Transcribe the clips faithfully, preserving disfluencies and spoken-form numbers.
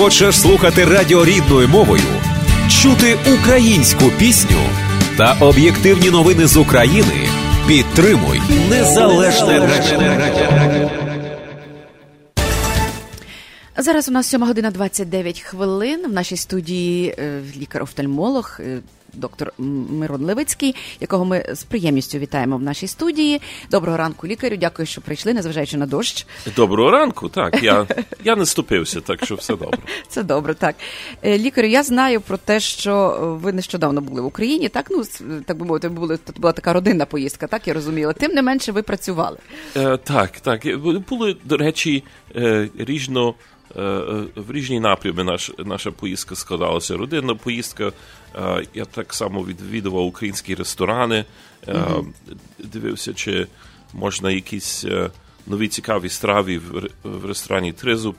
Хочеш слухати радіо рідною мовою? Чути українську пісню та об'єктивні новини з України? Підтримуй Незалежне радіо. Зараз у нас сьома година двадцять дев'ять хвилин. В нашій студії лікар-офтальмолог доктор Мирон Левицький, якого ми з приємністю вітаємо в нашій студії. Доброго ранку, лікарю. Дякую, що прийшли, незважаючи на дощ. Доброго ранку, так. Я, я не ступився, так що все добре. Це добре, так. Лікарю, я знаю про те, що ви нещодавно були в Україні, так? Ну, так би мовити, були, була така родинна поїздка, так, я розуміла. Тим не менше, ви працювали. Е, так, так. Були, до речі, е, ріжно в різні напрями наш, наша поїздка складалася. Родинна поїздка, я так само відвідував українські ресторани, mm-hmm. дивився, чи можна якісь нові цікаві страви в, в ресторані «Тризуб»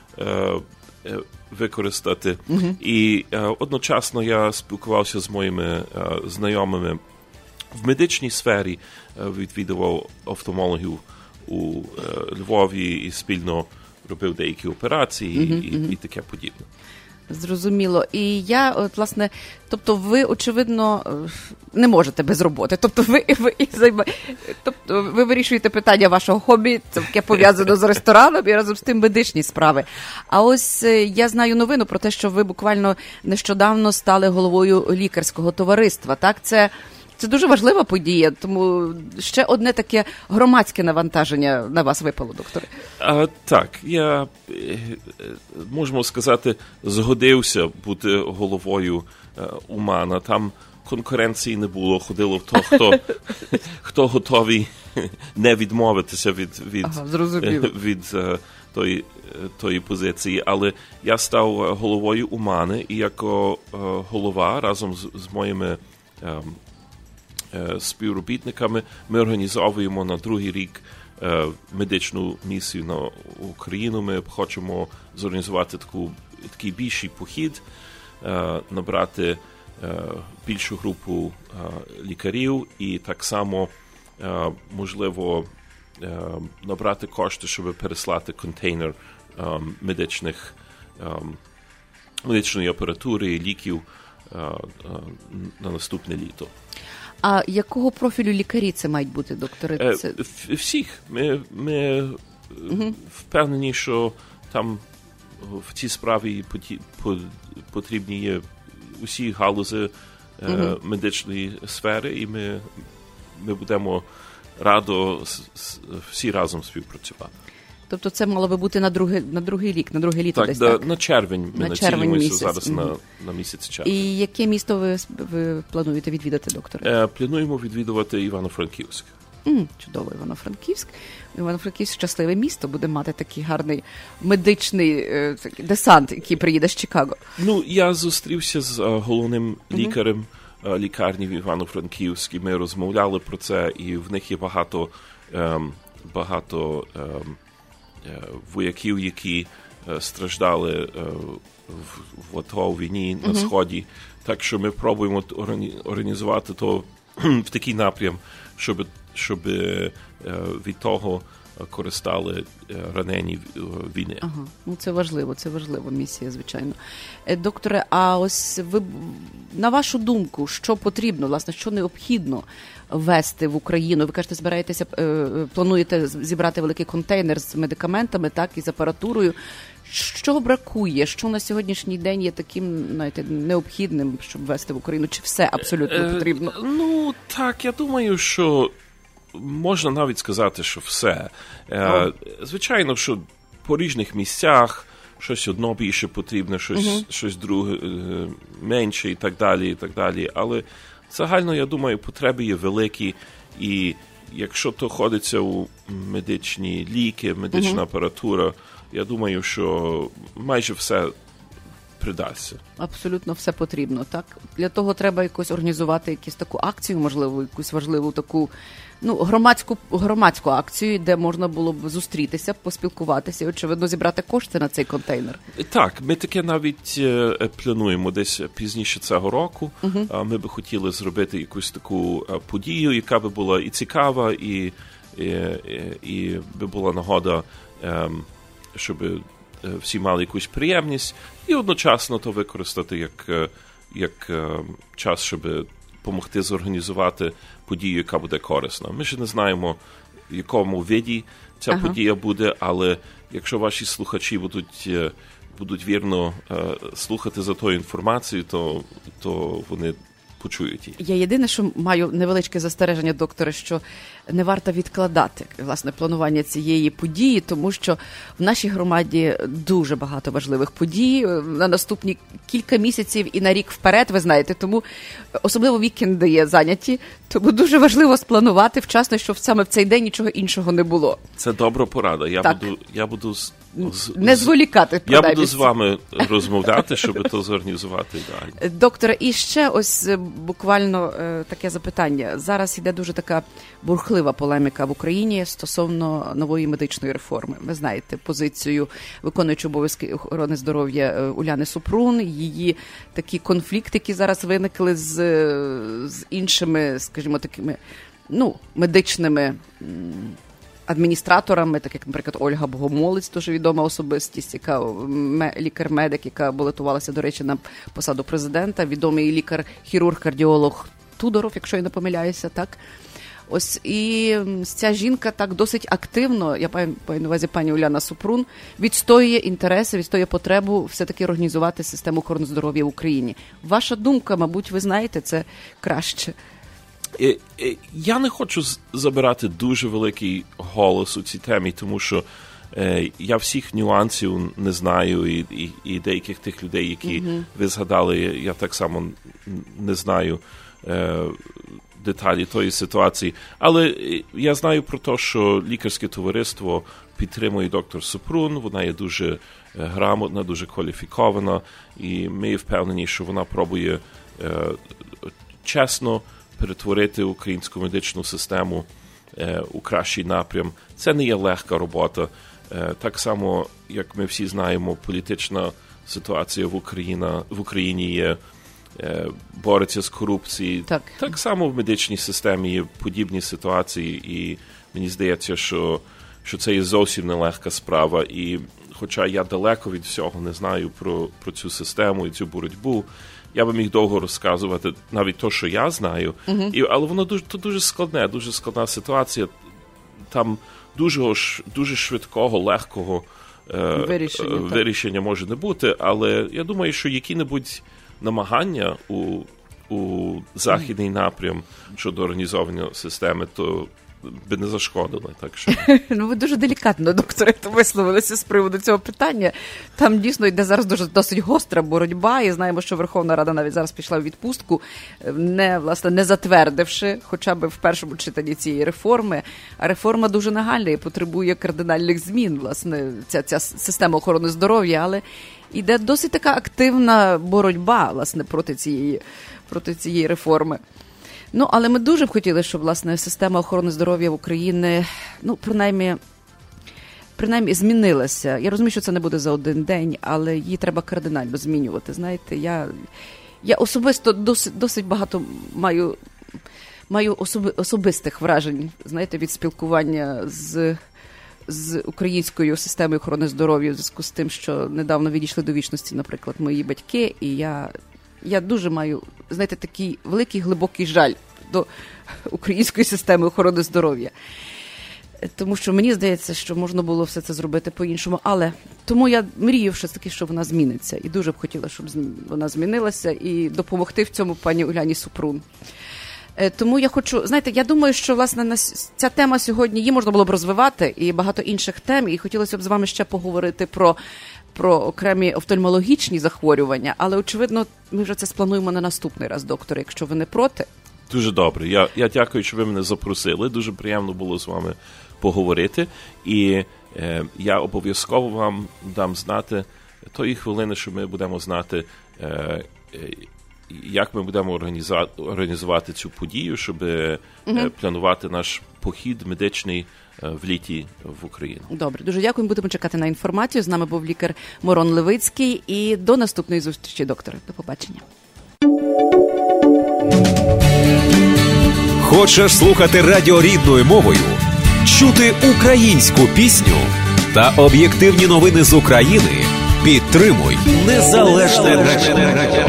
використати. Mm-hmm. І одночасно я спілкувався з моїми знайомими в медичній сфері, відвідував офтальмологів у Львові і спільно робив деякі операції uh-huh, і, uh-huh. і таке подібне. Зрозуміло. І я, от, власне, тобто ви, очевидно, не можете без роботи. Тобто ви, ви, займа... тобто, ви вирішуєте питання вашого хобі, яке пов'язано з рестораном, і разом з тим медичні справи. А ось я знаю новину про те, що ви буквально нещодавно стали головою лікарського товариства. Так, це... Це дуже важлива подія, тому ще одне таке громадське навантаження на вас випало, докторе. А, так, я, можемо сказати, згодився бути головою Умана. Там конкуренції не було, ходило в то, хто, хто готовий не відмовитися від, від, ага, від тої, тої позиції. Але я став головою Умани, і як голова разом з, з моїми співробітниками ми організовуємо на другий рік е, медичну місію на Україну. Ми хочемо зорганізувати таку, такий більший похід, е, набрати е, більшу групу е, лікарів і так само, е, можливо, е, набрати кошти, щоб переслати контейнер е, медичних, е, медичної апаратури і ліків е, е, на наступне літо. А якого профілю лікарі це мають бути, доктори? Це... Всіх. Ми, ми угу. впевнені, що там в цій справі потрібні є усі галузи угу. медичної сфери, і ми, ми будемо радо всі разом співпрацювати. Тобто це мало би бути на другий, на другий рік, на друге літо так, десь, да, так? На червень ми на націлюємося червень зараз угу. на, на місяць червень. І яке місто ви, ви плануєте відвідати, докторе? Е, плануємо відвідувати Івано-Франківськ. Mm, чудово, Івано-Франківськ. Івано-Франківськ – щасливе місто, буде мати такий гарний медичний е, десант, який приїде з Чикаго. Ну, я зустрівся з е, головним лікарем mm-hmm. е, лікарні в Івано-Франківськ, і ми розмовляли про це, і в них є багато, е, багато е, вояків, які е, страждали е, в, в АТО, в війні на mm-hmm. Сході. Так що ми пробуємо організувати то в такий напрям, щоб, щоб е, від того користали ранені війни. Ага, ну це важливо, це важлива місія, звичайно. Докторе, а ось ви, на вашу думку, що потрібно, власне, що необхідно ввести в Україну? Ви кажете, збираєтеся, плануєте зібрати великий контейнер з медикаментами, так, і з апаратурою. Що бракує? Що на сьогоднішній день є таким, знаєте, необхідним, щоб ввести в Україну? Чи все абсолютно потрібно? Е, ну, так, я думаю, що можна навіть сказати, що все. Е, звичайно, що по різних місцях щось одно більше потрібно, щось, угу. щось друге е, менше і так далі, і так далі. Але загально, я думаю, потреби є великі, і якщо то ходиться у медичні ліки, медична угу. апаратура, я думаю, що майже все придасться. Абсолютно все потрібно, так? Для того треба якось організувати якусь таку акцію, можливо, якусь важливу таку, ну, громадську, громадську акцію, де можна було б зустрітися, поспілкуватися і, очевидно, зібрати кошти на цей контейнер. Так, ми таке навіть е, плануємо десь пізніше цього року. Uh-huh. Ми би хотіли зробити якусь таку подію, яка би була і цікава, і, і, і, і би була нагода, е, щоб всі мали якусь приємність, і одночасно то використати як, як час, щоб допомогти зорганізувати подію, яка буде корисна. Ми ще не знаємо, в якому виді ця ага. подія буде, але якщо ваші слухачі будуть, будуть вірно слухати за тою інформацією, то, то вони почують її. Я єдине, що маю невеличке застереження, докторе, що не варто відкладати, власне, планування цієї події, тому що в нашій громаді дуже багато важливих подій на наступні кілька місяців і на рік вперед, ви знаєте, тому особливо вікенди є зайняті, тому дуже важливо спланувати вчасно, щоб саме в цей день нічого іншого не було. Це добра порада. Я так. буду, я буду з, з, не зволікати. Я буду з вами розмовляти, щоб то зорганізувати далі. Докторе, і ще ось буквально таке запитання. Зараз йде дуже така бурхлива полеміка в Україні стосовно нової медичної реформи. Ви знаєте позицію виконуючої обов'язки охорони здоров'я Уляни Супрун, її такі конфлікти, які зараз виникли з, з іншими, скажімо, такими, ну, медичними адміністраторами, так як, наприклад, Ольга Богомолець, дуже відома особистість, яка лікар-медик, яка балотувалася, до речі, на посаду президента, відомий лікар-хірург-кардіолог Тудоров, якщо я не помиляюся, так? Ось і ця жінка так досить активно, я маю на увазі пані Уляна Супрун, відстоює інтереси, відстоює потребу все-таки організувати систему охорони здоров'я в Україні. Ваша думка, мабуть, ви знаєте це краще. Я не хочу забирати дуже великий голос у цій темі, тому що е, я всіх нюансів не знаю, і, і, і деяких тих людей, які mm-hmm. ви згадали, я так само не знаю е, деталі тої ситуації. Але я знаю про те, що лікарське товариство підтримує доктор Супрун, вона є дуже грамотна, дуже кваліфікована, і ми впевнені, що вона пробує е, чесно перетворити українську медичну систему е, у кращий напрям. Це не є легка робота. Е, так само, як ми всі знаємо, політична ситуація в Україні, в Україні є, е, бореться з корупцією. Так. Так само в медичній системі є подібні ситуації, і мені здається, що, що це є зовсім нелегка справа. І хоча я далеко від всього не знаю про, про цю систему і цю боротьбу, я би міг довго розказувати навіть те, що я знаю, uh-huh. і, але воно дуже, то дуже складне, дуже складна ситуація. Там дуже, дуже швидкого, легкого е, вирішення, вирішення може не бути, але я думаю, що які-небудь намагання у, у західний напрям щодо організовування системи, то би не зашкодили. Так що. Ну, ви дуже делікатно, докторе, висловилися з приводу цього питання. Там дійсно йде зараз дуже досить гостра боротьба, і знаємо, що Верховна Рада навіть зараз пішла в відпустку, не, власне, не затвердивши хоча б в першому читанні цієї реформи. А реформа дуже нагальна і потребує кардинальних змін, власне, ця, ця система охорони здоров'я, але йде досить така активна боротьба, власне, проти цієї, проти цієї реформи. Ну, але ми дуже б хотіли, щоб, власне, система охорони здоров'я в Україні, ну, принаймні, принаймні змінилася. Я розумію, що це не буде за один день, але її треба кардинально змінювати. Знаєте, я, я особисто досить, досить багато маю, маю особи, особистих вражень, знаєте, від спілкування з, з українською системою охорони здоров'я в зв'язку з тим, що недавно відійшли до вічності, наприклад, мої батьки, і я... Я дуже маю, знаєте, такий великий глибокий жаль до української системи охорони здоров'я. Тому що мені здається, що можна було все це зробити по-іншому. Але тому я мрію все-таки, що вона зміниться. І дуже б хотіла, щоб вона змінилася і допомогти в цьому пані Уляні Супрун. Тому я хочу, знаєте, я думаю, що, власне, ця тема сьогодні, її можна було б розвивати, і багато інших тем, і хотілося б з вами ще поговорити про, про окремі офтальмологічні захворювання, але, очевидно, ми вже це сплануємо на наступний раз, доктор, якщо ви не проти. Дуже добре. Я, я дякую, що ви мене запросили. Дуже приємно було з вами поговорити. І е, я обов'язково вам дам знати тої хвилини, що ми будемо знати, е, е, як ми будемо організувати, організувати цю подію, щоб uh-huh. е, планувати наш похід медичний е, в літі в Україну. Добре, дуже дякую. Будемо чекати на інформацію. З нами був лікар Мирон Левицький. І до наступної зустрічі, доктора. До побачення. Хочеш слухати радіо рідною мовою? Чути українську пісню? та об'єктивні новини з України підтримуй Незалежне Радіо.